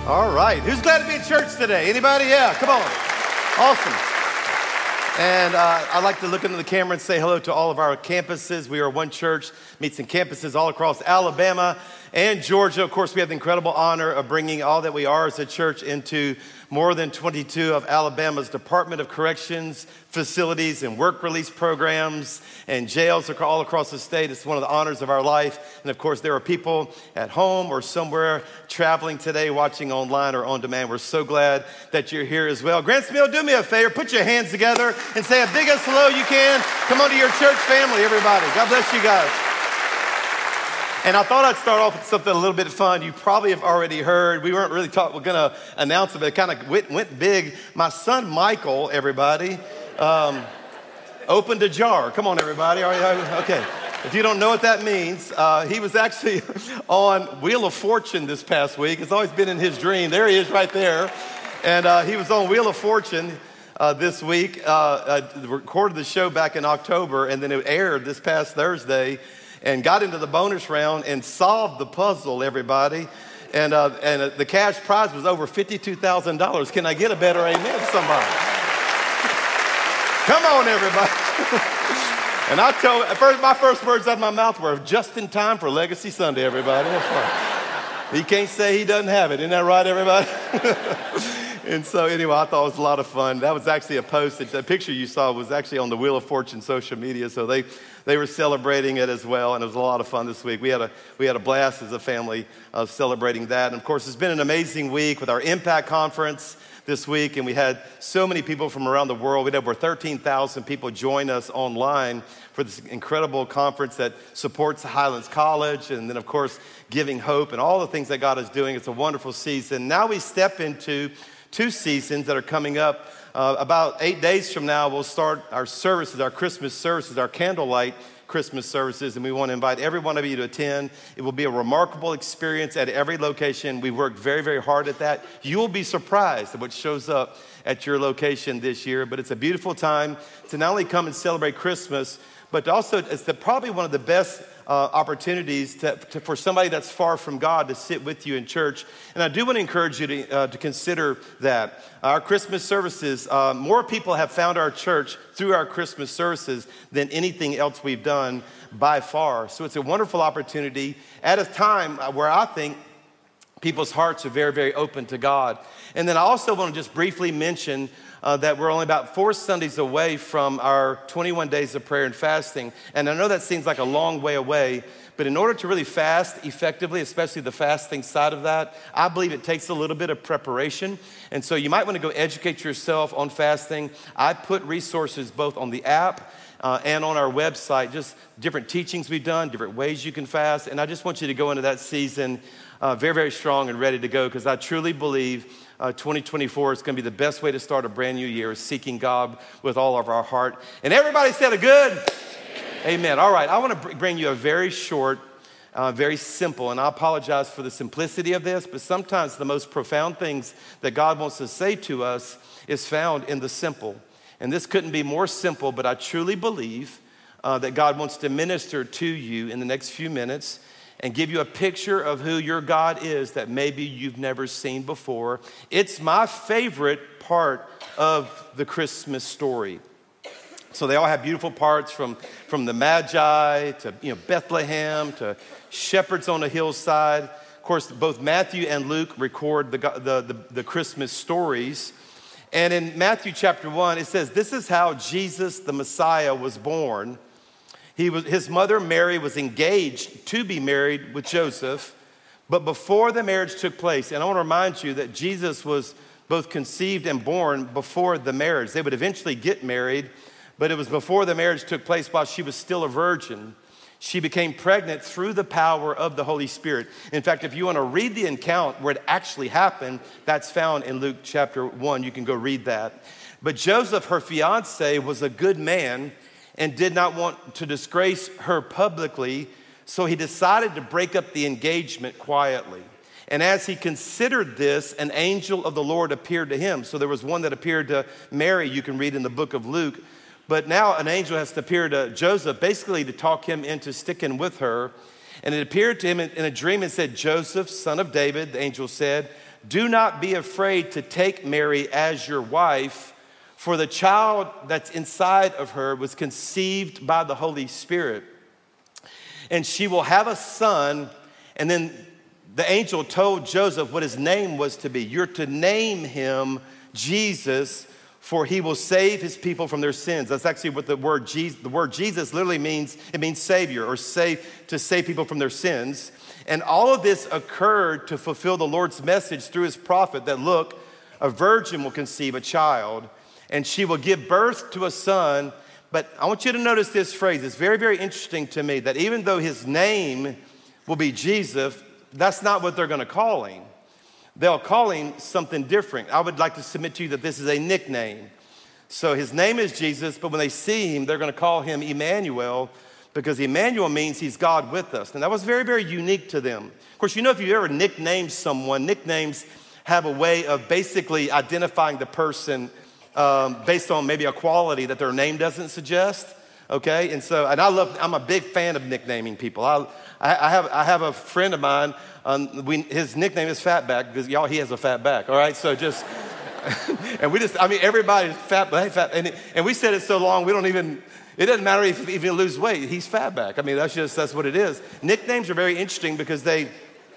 All right, who's glad to be in church today? Anybody? Yeah, come on. Awesome. And I'd like to look into the camera and say hello to all of our campuses. We are one church, meets in campuses all across Alabama and Georgia. Of course, we have the incredible honor of bringing all that we are as a church into more than 22 of Alabama's Department of Corrections facilities and work release programs and jails all across the state. It's one of the honors of our life. And of course, there are people at home or somewhere traveling today, watching online or on demand. We're so glad that you're here as well. Grants Mill, do me a favor, put your hands together and say a biggest hello you can. Come on to your church family, everybody. God bless you guys. And I thought I'd start off with something a little bit fun. You probably have already heard. We weren't really we're going to announce it, but it kind of went big. My son, Michael, everybody, opened a jar. Come on, everybody. Okay. If you don't know what that means, he was actually on Wheel of Fortune this past week. It's always been in his dream. There he is right there. And he was on Wheel of Fortune this week. Recorded the show back in October, and then it aired this past Thursday. And got into the bonus round and solved the puzzle, everybody. And the cash prize was over $52,000. Can I get a better amen, somebody? Come on, everybody. And I told, my first words out of my mouth were just in time for Legacy Sunday, everybody. That's right. He can't say he doesn't have it. Isn't that right, everybody? And so anyway, I thought it was a lot of fun. That was actually a post. The picture you saw was actually on the Wheel of Fortune social media. So they were celebrating it as well, and it was a lot of fun this week. We had a blast as a family celebrating that. And of course, it's been an amazing week with our Impact Conference this week, and we had so many people from around the world. We had over 13,000 people join us online for this incredible conference that supports Highlands College, and then of course, giving hope and all the things that God is doing. It's a wonderful season. Now we step into 2 seasons that are coming up. About 8 days from now, we'll start our services, our Christmas services, our candlelight Christmas services, and we want to invite every one of you to attend. It will be a remarkable experience at every location. We worked very, very hard at that. You will be surprised at what shows up at your location this year, but it's a beautiful time to not only come and celebrate Christmas, but also it's probably one of the best opportunities for somebody that's far from God to sit with you in church. And I do want to encourage you to consider that. Our Christmas services, more people have found our church through our Christmas services than anything else we've done by far. So it's a wonderful opportunity at a time where I think people's hearts are very, very open to God. And then I also want to just briefly mention that we're only about 4 Sundays away from our 21 days of prayer and fasting. And I know that seems like a long way away, but in order to really fast effectively, especially the fasting side of that, I believe it takes a little bit of preparation. And so you might want to go educate yourself on fasting. I put resources both on the app and on our website, just different teachings we've done, different ways you can fast. And I just want you to go into that season very, very strong and ready to go, because I truly believe 2024 is going to be the best way to start a brand new year, is seeking God with all of our heart. And everybody said a good amen. All right, I want to bring you a very short, very simple, and I apologize for the simplicity of this, but sometimes the most profound things that God wants to say to us is found in the simple. And this couldn't be more simple, but I truly believe that God wants to minister to you in the next few minutes and give you a picture of who your God is that maybe you've never seen before. It's my favorite part of the Christmas story. So they all have beautiful parts from the Magi to Bethlehem to shepherds on a hillside. Of course, both Matthew and Luke record the Christmas stories. And in Matthew chapter 1, it says, this is how Jesus, the Messiah, was born. His mother, Mary, was engaged to be married with Joseph, but before the marriage took place, and I want to remind you that Jesus was both conceived and born before the marriage. They would eventually get married, but it was before the marriage took place while she was still a virgin. She became pregnant through the power of the Holy Spirit. In fact, if you want to read the account where it actually happened, that's found in Luke chapter 1. You can go read that. But Joseph, her fiance, was a good man and did not want to disgrace her publicly, so he decided to break up the engagement quietly. And as he considered this, an angel of the Lord appeared to him. So there was one that appeared to Mary, you can read in the book of Luke. But now an angel has to appear to Joseph, basically to talk him into sticking with her. And it appeared to him in a dream and said, Joseph, son of David, the angel said, do not be afraid to take Mary as your wife, for the child that's inside of her was conceived by the Holy Spirit. And she will have a son." And then the angel told Joseph what his name was to be. "You're to name him Jesus, for he will save his people from their sins." That's actually what the word Jesus literally means. It means savior, or to save people from their sins. And all of this occurred to fulfill the Lord's message through his prophet that, look, a virgin will conceive a child and she will give birth to a son. But I want you to notice this phrase. It's very, very interesting to me that even though his name will be Jesus, that's not what they're going to call him. They'll call him something different. I would like to submit to you that this is a nickname. So his name is Jesus, but when they see him, they're going to call him Emmanuel, because Emmanuel means he's God with us. And that was very, very unique to them. Of course, you know, if you ever nickname someone, nicknames have a way of basically identifying the person based on maybe a quality that their name doesn't suggest. Okay, and I'm a big fan of nicknaming people. I have a friend of mine. His nickname is Fatback because he has a fat back. All right, so just everybody's fat, and we said it so long we don't even. It doesn't matter if you lose weight. He's Fatback. I mean, that's what it is. Nicknames are very interesting because they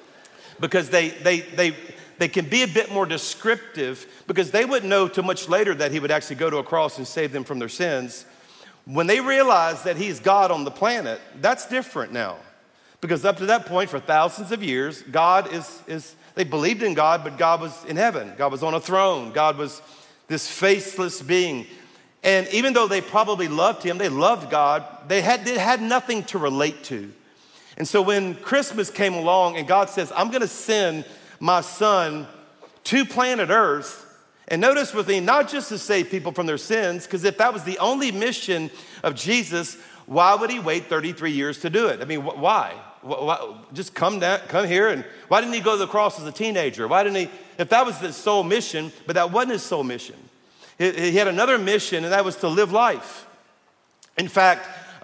can be a bit more descriptive, because they wouldn't know too much later that he would actually go to a cross and save them from their sins. When they realize that he's God on the planet, that's different now. Because up to that point, for thousands of years, God they believed in God, but God was in heaven. God was on a throne. God was this faceless being. And even though they probably loved him, they loved God, they had nothing to relate to. And so when Christmas came along and God says, "I'm going to send my son to planet Earth," and notice with me, not just to save people from their sins, because if that was the only mission of Jesus, why would he wait 33 years to do it? I mean, why? Just come here, and why didn't he go to the cross as a teenager? Why didn't he, if that was his sole mission? But that wasn't his sole mission. He had another mission, and that was to live life. In fact,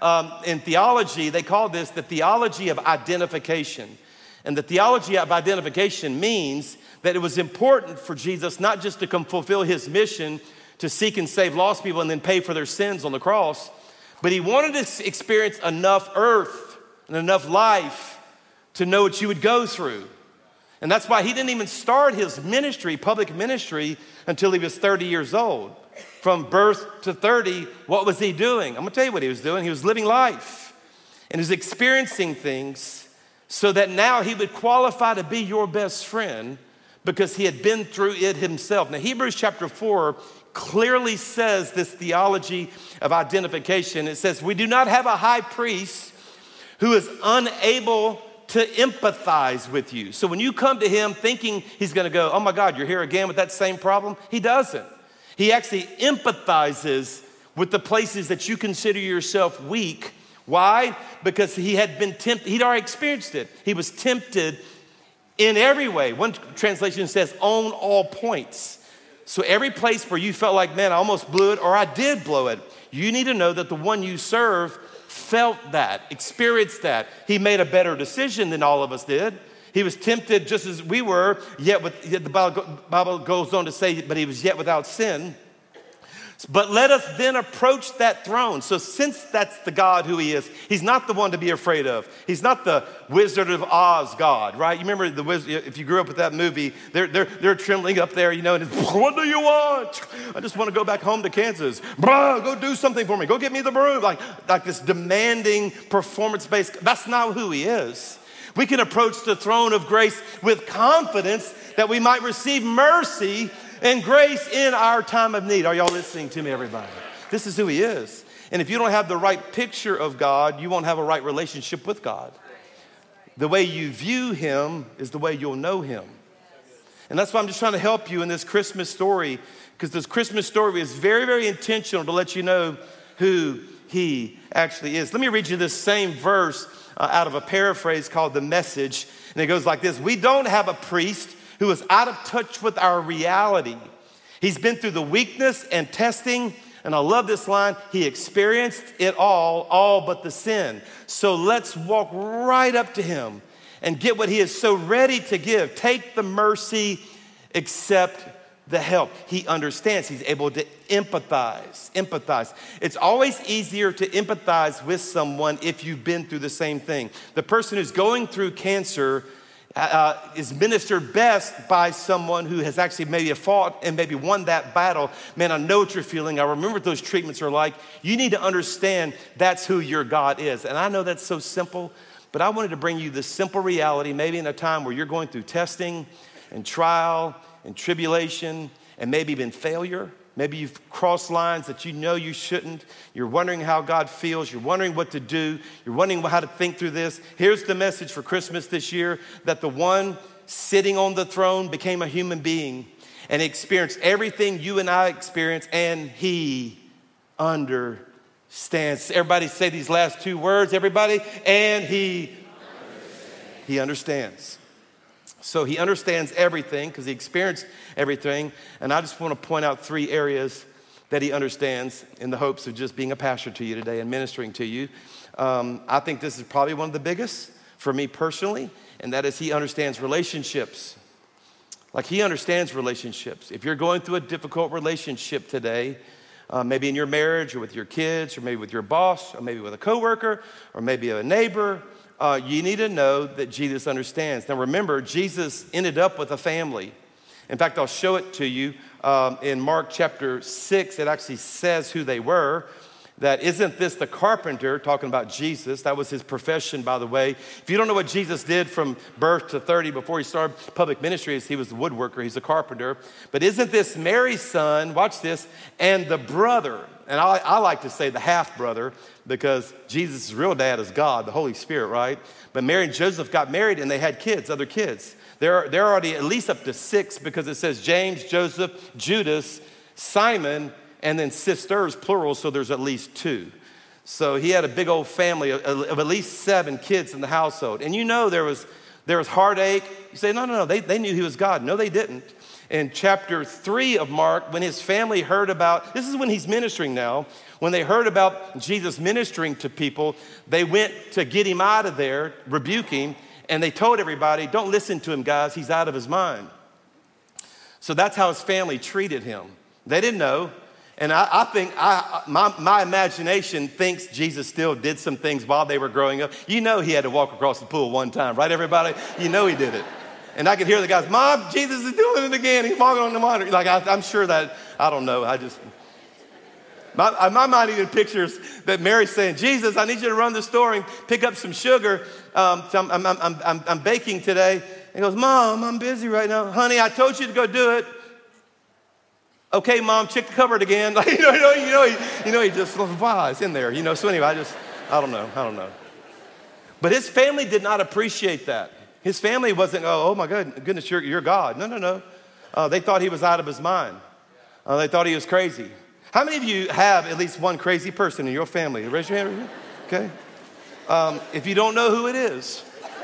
in theology, they call this the theology of identification. And the theology of identification means that it was important for Jesus not just to come fulfill his mission to seek and save lost people and then pay for their sins on the cross, but he wanted to experience enough earth and enough life to know what you would go through. And that's why he didn't even start his ministry, public ministry, until he was 30 years old. From birth to 30, what was he doing? I'm gonna tell you what he was doing. He was living life and he was experiencing things so that now he would qualify to be your best friend because he had been through it himself. Now, Hebrews chapter 4 clearly says this theology of identification. It says, "We do not have a high priest who is unable to empathize with you." So when you come to him thinking he's gonna go, "Oh my God, you're here again with that same problem," he doesn't. He actually empathizes with the places that you consider yourself weak. Why? Because he had been tempted. He'd already experienced it. He was tempted in every way. One translation says on all points. So every place where you felt like, man, I almost blew it, or I did blow it, you need to know that the one you serve felt that, experienced that. He made a better decision than all of us did. He was tempted just as we were, yet the Bible goes on to say, but he was yet without sin. But let us then approach that throne. So since that's the God who he is, he's not the one to be afraid of. He's not the Wizard of Oz God, right? You remember the Wizard, if you grew up with that movie, they're trembling up there, and it's, "What do you want?" "I just want to go back home to Kansas." "Bro, go do something for me. Go get me the broom." Like this demanding, performance-based. That's not who he is. We can approach the throne of grace with confidence that we might receive mercy and grace in our time of need. Are y'all listening to me, everybody? This is who he is. And if you don't have the right picture of God, you won't have a right relationship with God. The way you view him is the way you'll know him. And that's why I'm just trying to help you in this Christmas story, because this Christmas story is very, very intentional to let you know who he actually is. Let me read you this same verse out of a paraphrase called The Message. And it goes like this: "We don't have a priest who is out of touch with our reality. He's been through the weakness and testing," and I love this line, "he experienced it all but the sin. So let's walk right up to him and get what he is so ready to give. Take the mercy accept the help. He understands. He's able to empathize. It's always easier to empathize with someone if you've been through the same thing. The person who's going through cancer is ministered best by someone who has actually maybe fought and maybe won that battle. Man, I know what you're feeling. I remember what those treatments are like. You need to understand that's who your God is. And I know that's so simple, but I wanted to bring you this simple reality, maybe in a time where you're going through testing and trial and tribulation and maybe even failure. Maybe you've crossed lines that you know you shouldn't. You're wondering how God feels. You're wondering what to do. You're wondering how to think through this. Here's the message for Christmas this year, that the one sitting on the throne became a human being and experienced everything you and I experience, and he understands. Everybody say these last two words, everybody. And he understands. So he understands everything because he experienced everything. And I just want to point out 3 areas that he understands in the hopes of just being a pastor to you today and ministering to you. I think this is probably one of the biggest for me personally, and that is he understands relationships. Like, he understands relationships. If you're going through a difficult relationship today, maybe in your marriage or with your kids or maybe with your boss or maybe with a coworker or maybe a neighbor, you need to know that Jesus understands. Now remember, Jesus ended up with a family. In fact, I'll show it to you in Mark chapter 6. It actually says who they were. That isn't this the carpenter, talking about Jesus. That was his profession, by the way. If you don't know what Jesus did from birth to 30 before he started public ministry, he was the woodworker, he's a carpenter. But isn't this Mary's son, watch this, and the brother, and I like to say the half-brother, because Jesus' real dad is God, the Holy Spirit, right? But Mary and Joseph got married and they had kids, other kids. They're already at least up to 6, because it says James, Joseph, Judas, Simon, and then sisters, plural, so there's at least 2. So he had a big old family of at least 7 kids in the household. And you know there was heartache. You say, no, they knew he was God. No, they didn't. In chapter 3 of Mark, when his family heard about, this is when he's ministering now, when they heard about Jesus ministering to people, they went to get him out of there, rebuke him, and they told everybody, don't listen to him, guys, he's out of his mind. So that's how his family treated him. They didn't know. And I think my imagination thinks Jesus still did some things while they were growing up. You know he had to walk across the pool one time, right, everybody? You know he did it. And I could hear the guys, Mom, Jesus is doing it again. He's walking on the water. Like, I'm sure that, I don't know. My mind even pictures that Mary's saying, Jesus, I need you to run the store and pick up some sugar. So I'm baking today. And he goes, Mom, I'm busy right now. Honey, I told you to go do it. Okay, Mom, check the cupboard again. Like, you know, he just, wow, it's in there. You know, so anyway, I don't know. But his family did not appreciate that. His family wasn't, oh my goodness, you're God. No. They thought he was out of his mind. They thought he was crazy. How many of you have at least one crazy person in your family? Raise your hand. Okay. If you don't know who it is,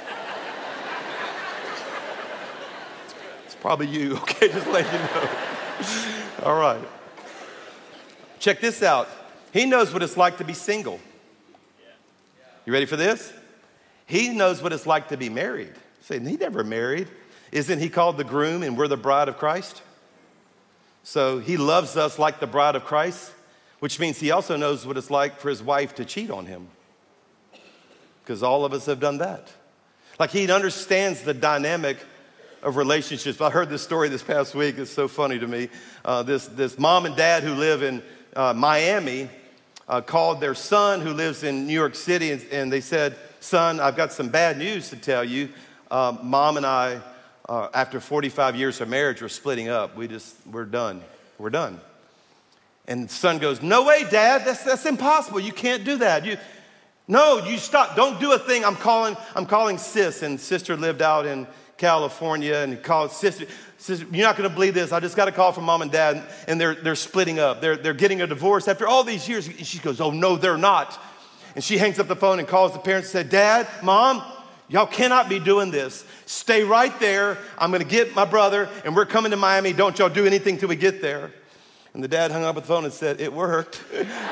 it's probably you. Okay, just let you know. All right. Check this out. He knows what it's like to be single. You ready for this? He knows what it's like to be married. Say, he never married. Isn't he called the groom and we're the bride of Christ? So he loves us like the bride of Christ, which means he also knows what it's like for his wife to cheat on him. Because all of us have done that. Like, he understands the dynamic of relationships. I heard this story this past week. It's so funny to me. This mom and dad who live in Miami called their son who lives in New York City, and they said, son, I've got some bad news to tell you. Mom and I, after 45 years of marriage, we're splitting up. We're done. We're done. And the son goes, no way, Dad, that's impossible. You can't do that. You stop. Don't do a thing. I'm calling sis, and sister lived out in California, and he called sister, you're not going to believe this. I just got a call from mom and dad, and they're splitting up. They're getting a divorce after all these years. And she goes, oh, no, they're not. And she hangs up the phone and calls the parents and said, Dad, Mom, y'all cannot be doing this. Stay right there. I'm going to get my brother, and we're coming to Miami. Don't y'all do anything till we get there. And the dad hung up the phone and said, it worked.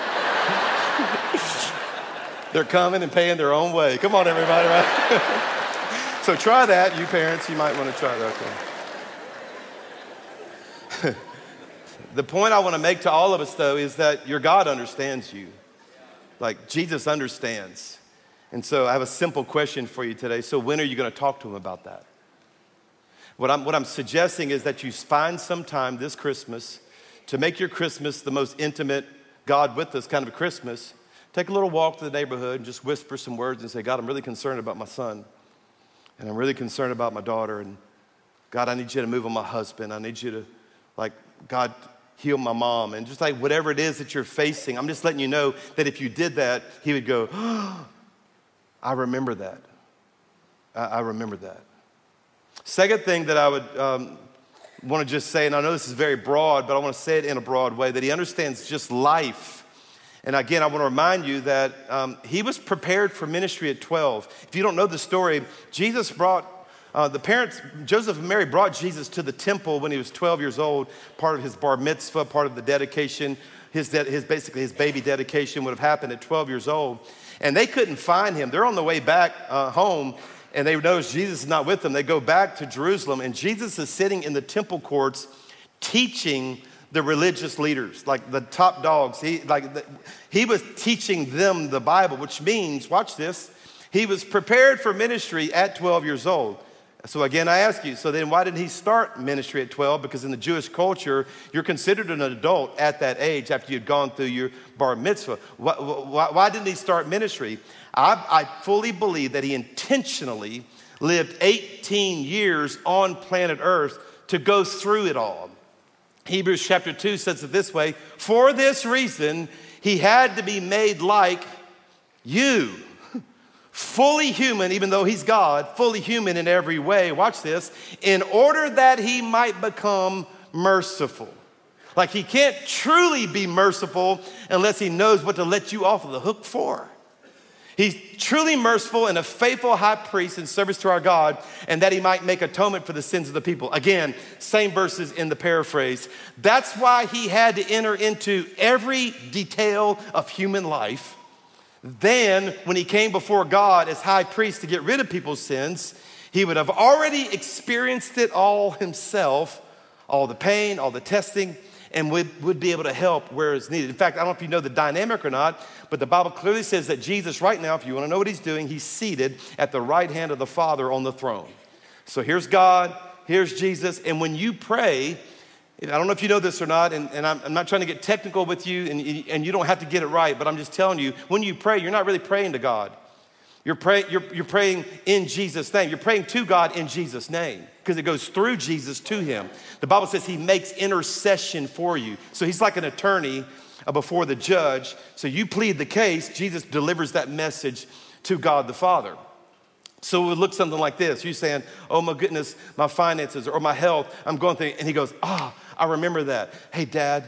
They're coming and paying their own way. Come on, everybody, right? So try that, you parents. You might want to try that. Okay. The point I want to make to all of us, though, is that your God understands you. Like, Jesus understands. And so I have a simple question for you today. So when are you going to talk to him about that? What I'm suggesting is that you find some time this Christmas to make your Christmas the most intimate, God with us kind of a Christmas. Take a little walk to the neighborhood and just whisper some words and say, God, I'm really concerned about my son. And I'm really concerned about my daughter. And God, I need you to move on my husband. I need you to, like, God, heal my mom. And just like whatever it is that you're facing, I'm just letting you know that if you did that, he would go, oh, I remember that. I remember that. Second thing that I would want to just say, and I know this is very broad, but I want to say it in a broad way, that he understands just life. And again, I want to remind you that he was prepared for ministry at 12. If you don't know the story, Jesus brought, Joseph and Mary brought Jesus to the temple when he was 12 years old, part of his bar mitzvah, part of the dedication. Basically his baby dedication would have happened at 12 years old. And they couldn't find him. They're on the way back home, and they notice Jesus is not with them. They go back to Jerusalem, and Jesus is sitting in the temple courts teaching the religious leaders, like the top dogs. He was teaching them the Bible, which means, watch this, he was prepared for ministry at 12 years old. So again, I ask you, so then why didn't he start ministry at 12? Because in the Jewish culture, you're considered an adult at that age after you'd gone through your bar mitzvah. Why didn't he start ministry? I fully believe that he intentionally lived 18 years on planet Earth to go through it all. Hebrews chapter 2 says it this way, for this reason, he had to be made like you. Fully human, even though he's God, fully human in every way. Watch this. In order that he might become merciful. Like he can't truly be merciful unless he knows what to let you off of the hook for. He's truly merciful and a faithful high priest in service to our God, and that he might make atonement for the sins of the people. Again, same verses in the paraphrase. That's why he had to enter into every detail of human life. Then, when he came before God as high priest to get rid of people's sins, he would have already experienced it all himself, all the pain, all the testing, and would be able to help where it's needed. In fact, I don't know if you know the dynamic or not, but the Bible clearly says that Jesus right now, if you want to know what he's doing, he's seated at the right hand of the Father on the throne. So here's God, here's Jesus, and when you pray, I don't know if you know this or not, and I'm not trying to get technical with you, and you don't have to get it right, but I'm just telling you, when you pray, you're not really praying to God. You're praying in Jesus' name. You're praying to God in Jesus' name because it goes through Jesus to him. The Bible says he makes intercession for you. So he's like an attorney before the judge. So you plead the case, Jesus delivers that message to God the Father. So it would look something like this. You saying, oh my goodness, my finances or my health, I'm going through, and he goes, I remember that. Hey, Dad,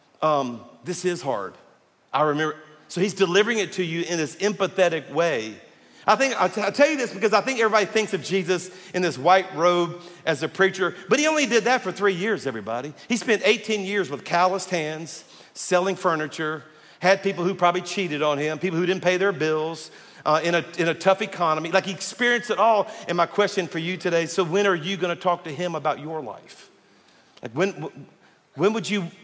this is hard. I remember. So he's delivering it to you in this empathetic way. I'll tell you this because I think everybody thinks of Jesus in this white robe as a preacher, but he only did that for 3 years, everybody. He spent 18 years with calloused hands, selling furniture, had people who probably cheated on him, people who didn't pay their bills, in a tough economy. Like he experienced it all. And my question for you today, so when are you going to talk to him about your life? Like when do you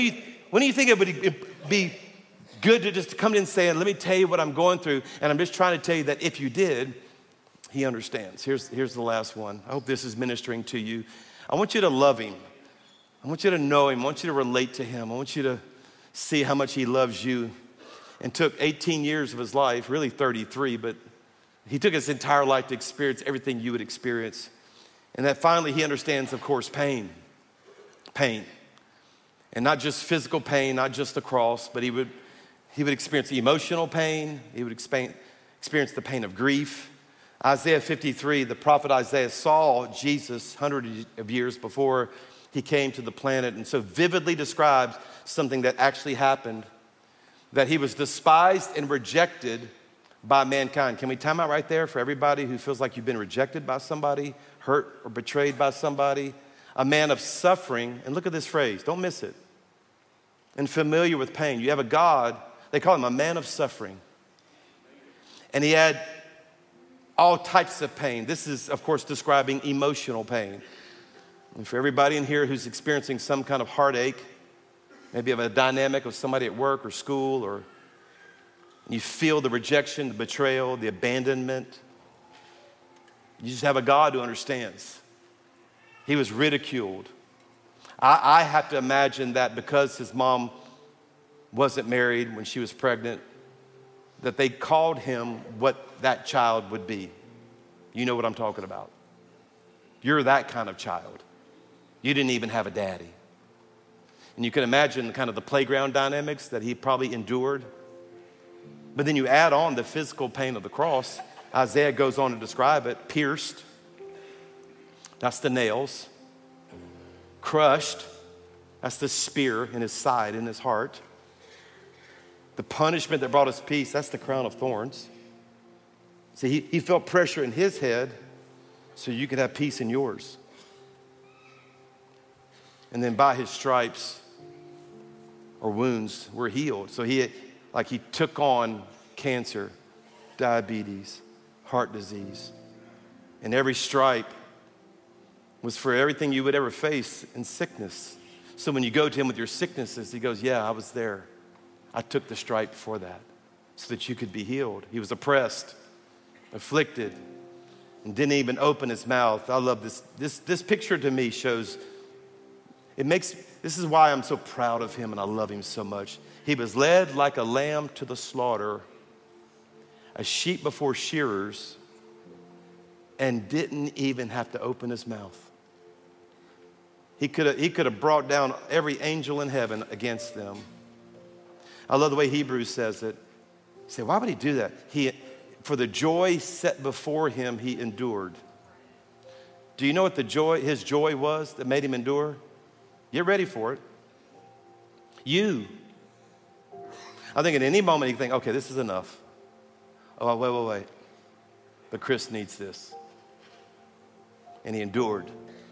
think it would be good to just come in and say, let me tell you what I'm going through. And I'm just trying to tell you that if you did, he understands. Here's the last one. I hope this is ministering to you. I want you to love him. I want you to know him. I want you to relate to him. I want you to see how much he loves you. And took 18 years of his life, really 33, but he took his entire life to experience everything you would experience. And that finally he understands, of course, pain. Pain. And not just physical pain, not just the cross, but he would experience emotional pain. He would experience the pain of grief. Isaiah 53, the prophet Isaiah saw Jesus hundreds of years before he came to the planet, and so vividly describes something that actually happened, that he was despised and rejected by mankind. Can we time out right there for everybody who feels like you've been rejected by somebody, hurt or betrayed by somebody? A man of suffering, and look at this phrase, don't miss it, and familiar with pain. You have a God, they call him a man of suffering. And he had all types of pain. This is, of course, describing emotional pain. And for everybody in here who's experiencing some kind of heartache, Maybe you have a dynamic with somebody at work or school, or you feel the rejection, the betrayal, the abandonment. You just have a God who understands. He was ridiculed. I have to imagine that because his mom wasn't married when she was pregnant, that they called him what that child would be. You know what I'm talking about. You're that kind of child. You didn't even have a daddy. And you can imagine kind of the playground dynamics that he probably endured. But then you add on the physical pain of the cross. Isaiah goes on to describe it. Pierced, that's the nails. Crushed, that's the spear in his side, in his heart. The punishment that brought us peace, that's the crown of thorns. See, he felt pressure in his head so you could have peace in yours. And then by his stripes or wounds, we're healed. So he took on cancer, diabetes, heart disease. And every stripe was for everything you would ever face in sickness. So when you go to him with your sicknesses, he goes, yeah, I was there. I took the stripe for that so that you could be healed. He was oppressed, afflicted, and didn't even open his mouth. I love this. This picture to me shows, this is why I'm so proud of him and I love him so much. He was led like a lamb to the slaughter, a sheep before shearers, and didn't even have to open his mouth. He could have brought down every angel in heaven against them. I love the way Hebrews says it. You say, why would he do that? For the joy set before him, he endured. Do you know what his joy was that made him endure? Get ready for it. You. I think at any moment you think, okay, this is enough. Oh, wait. But Chris needs this. And he endured.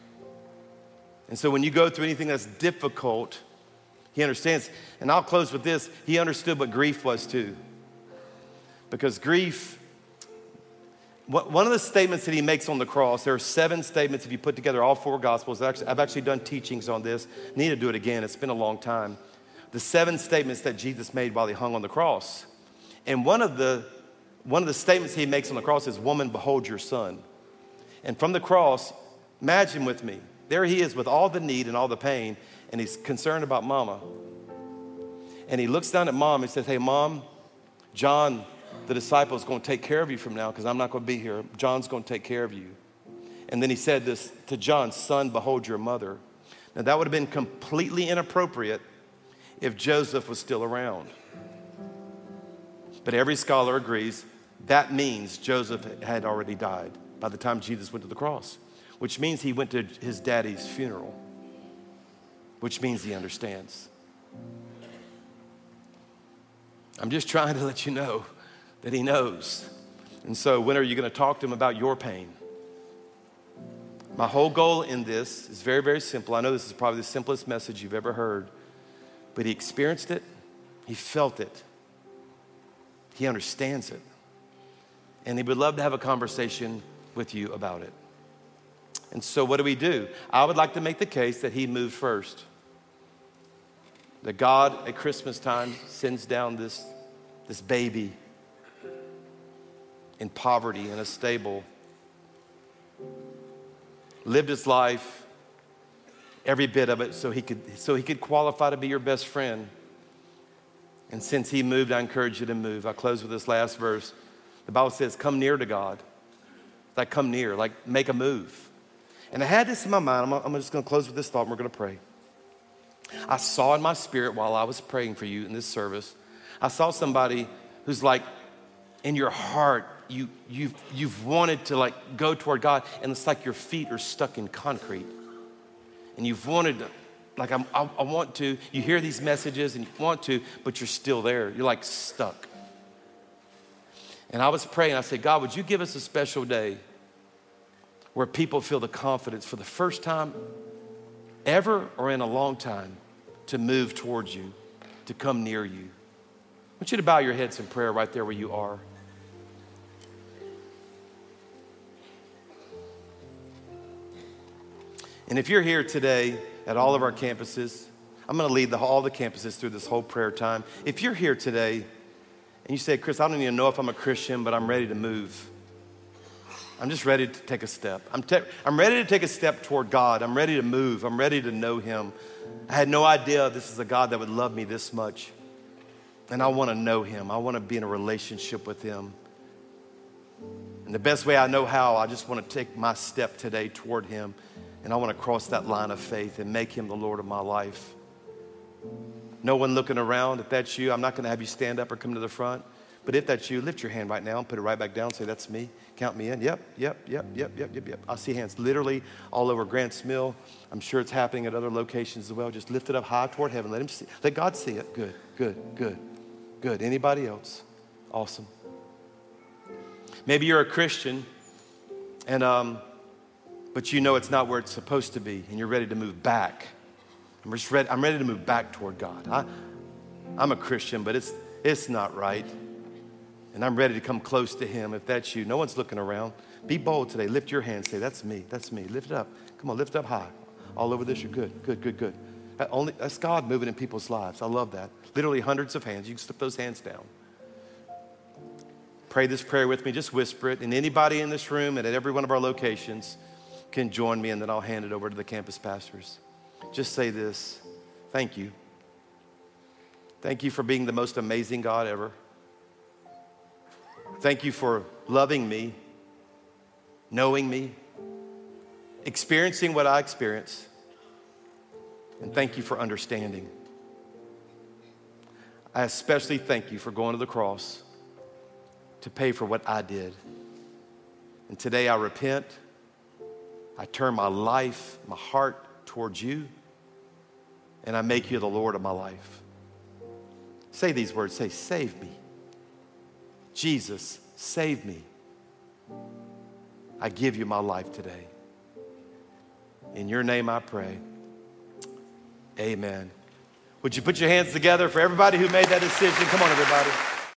And so when you go through anything that's difficult, he understands. And I'll close with this. He understood what grief was too. Because grief, one of the statements that he makes on the cross, there are 7 statements if you put together all 4 Gospels. I've actually done teachings on this. Need to do it again. It's been a long time. The 7 statements that Jesus made while he hung on the cross. And one of the statements he makes on the cross is, woman, behold your son. And from the cross, imagine with me, there he is with all the need and all the pain, and he's concerned about mama. And he looks down at mom and says, hey, mom, John, the disciple, is going to take care of you from now because I'm not going to be here. John's going to take care of you. And then he said this to John, son, behold your mother. Now that would have been completely inappropriate if Joseph was still around. But every scholar agrees that means Joseph had already died by the time Jesus went to the cross, which means he went to his daddy's funeral, which means he understands. I'm just trying to let you know that he knows. And so when are you going to talk to him about your pain? My whole goal in this is very, very simple. I know this is probably the simplest message you've ever heard, but he experienced it, he felt it, he understands it, and he would love to have a conversation with you about it. And so what do? I would like to make the case that he moved first. That God at Christmas time sends down this baby in poverty in a stable, lived his life, every bit of it, so he could qualify to be your best friend. And since he moved, I encourage you to move. I close with this last verse. The Bible says, come near to God. Like come near, like make a move. And I had this in my mind. I'm just going to close with this thought and we're going to pray. I saw in my spirit while I was praying for you in this service, I saw somebody who's like in your heart, you've wanted to like go toward God, and it's like your feet are stuck in concrete. And you've wanted to, like I want to, you hear these messages and you want to, but you're still there. You're like stuck. And I was praying, I said, God, would you give us a special day where people feel the confidence for the first time ever or in a long time to move towards you, to come near you. I want you to bow your heads in prayer right there where you are. And if you're here today at all of our campuses, I'm going to lead all the campuses through this whole prayer time. If you're here today and you say, Chris, I don't even know if I'm a Christian, but I'm ready to move. I'm just ready to take a step. I'm ready to take a step toward God. I'm ready to move. I'm ready to know him. I had no idea this is a God that would love me this much. And I want to know him. I want to be in a relationship with him. And the best way I know how, I just want to take my step today toward him. And I want to cross that line of faith and make him the Lord of my life. No one looking around. If that's you, I'm not going to have you stand up or come to the front. But if that's you, lift your hand right now and put it right back down. Say, that's me. Count me in. Yep. I see hands literally all over Grants Mill. I'm sure it's happening at other locations as well. Just lift it up high toward heaven. Let him see. Let God see it. Good. Anybody else? Awesome. Maybe you're a Christian, and but you know it's not where it's supposed to be, and you're ready to move back. I'm ready to move back toward God. I'm a Christian, but it's not right. And I'm ready to come close to him. If that's you, no one's looking around. Be bold today. Lift your hand. Say, that's me. Lift it up. Come on, lift it up high. All over this, you're good. That's God moving in people's lives. I love that. Literally hundreds of hands. You can slip those hands down. Pray this prayer with me. Just whisper it. And anybody in this room and at every one of our locations can join me, and then I'll hand it over to the campus pastors. Just say this. Thank you. Thank you for being the most amazing God ever. Thank you for loving me, knowing me, experiencing what I experience. And thank you for understanding. I especially thank you for going to the cross to pay for what I did. And today I repent. I turn my life, my heart towards you, and I make you the Lord of my life. Say these words. Say, save me. Jesus, save me. I give you my life today. In your name I pray. Amen. Would you put your hands together for everybody who made that decision? Come on, everybody.